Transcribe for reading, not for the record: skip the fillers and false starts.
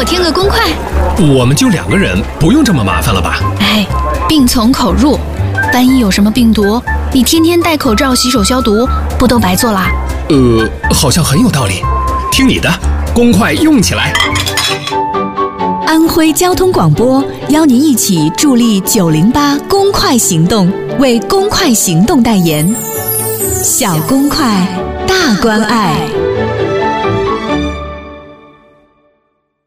我添个公筷。 我们就2个人，不用这么麻烦了吧？ 哎，病从口入，万一有什么病毒，你天天戴口罩、洗手消毒，不都白做啦？ 好像很有道理。听你的，公筷用起来。 安徽交通广播邀您一起助力908公筷行动，为公筷行动代言。小公筷，大关爱。